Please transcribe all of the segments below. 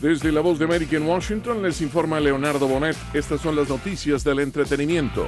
Desde La Voz de América en Washington les informa Leonardo Bonet. Estas son las noticias del entretenimiento.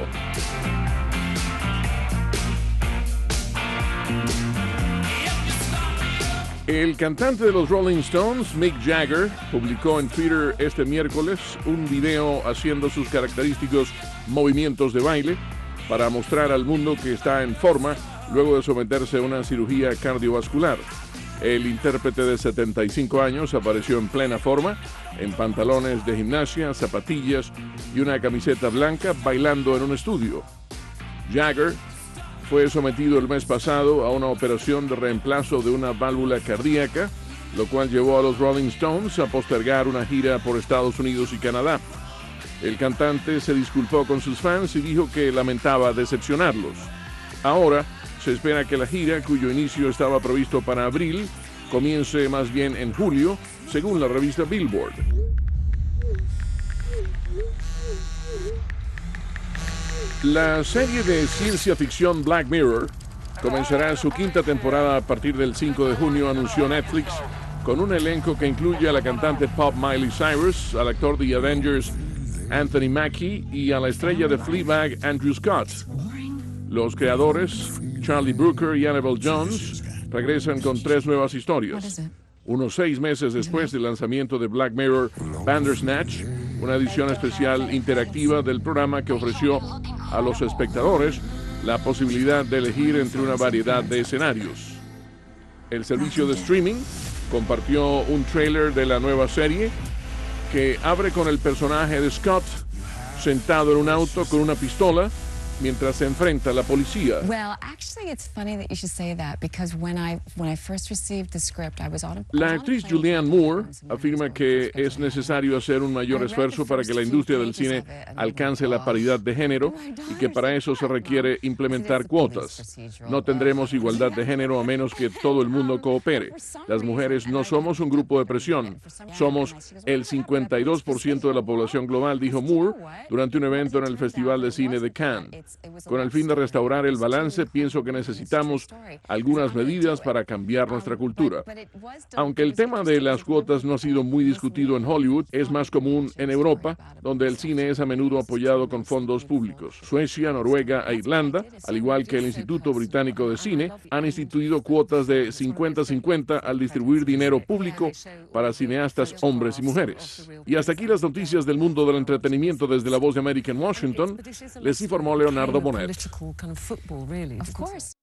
El cantante de los Rolling Stones, Mick Jagger, publicó en Twitter este miércoles un video haciendo sus característicos movimientos de baile para mostrar al mundo que está en forma luego de someterse a una cirugía cardiovascular. El intérprete de 75 años apareció en plena forma, en pantalones de gimnasia, zapatillas y una camiseta blanca, bailando en un estudio. Jagger fue sometido el mes pasado a una operación de reemplazo de una válvula cardíaca, lo cual llevó a los Rolling Stones a postergar una gira por Estados Unidos y Canadá. El cantante se disculpó con sus fans y dijo que lamentaba decepcionarlos. Ahora se espera que la gira, cuyo inicio estaba previsto para abril, comience más bien en julio, según la revista Billboard. La serie de ciencia ficción Black Mirror comenzará su quinta temporada a partir del 5 de junio, anunció Netflix, con un elenco que incluye a la cantante pop Miley Cyrus, al actor de Avengers Anthony Mackie y a la estrella de Fleabag Andrew Scott. Los creadores, Charlie Brooker y Annabelle Jones, regresan con 3 nuevas historias. Unos 6 meses después del lanzamiento de Black Mirror Bandersnatch, una edición especial interactiva del programa que ofreció a los espectadores la posibilidad de elegir entre una variedad de escenarios. El servicio de streaming compartió un tráiler de la nueva serie que abre con el personaje de Scott sentado en un auto con una pistola mientras se enfrenta a la policía. La actriz Julianne Moore afirma que es necesario hacer un mayor esfuerzo para que la industria del cine alcance la paridad de género y que para eso se requiere implementar cuotas. No tendremos igualdad de género a menos que todo el mundo coopere. Las mujeres no somos un grupo de presión, somos el 52% de la población global, dijo Moore durante un evento en el Festival de Cine de Cannes. Con el fin de restaurar el balance, pienso que necesitamos algunas medidas para cambiar nuestra cultura. Aunque el tema de las cuotas no ha sido muy discutido en Hollywood, es más común en Europa, donde el cine es a menudo apoyado con fondos públicos. Suecia, Noruega e Irlanda, al igual que el Instituto Británico de Cine, han instituido cuotas de 50-50 al distribuir dinero público para cineastas hombres y mujeres. Y hasta aquí las noticias del mundo del entretenimiento desde La Voz de América en Washington. Les informó Leonardo Bonet.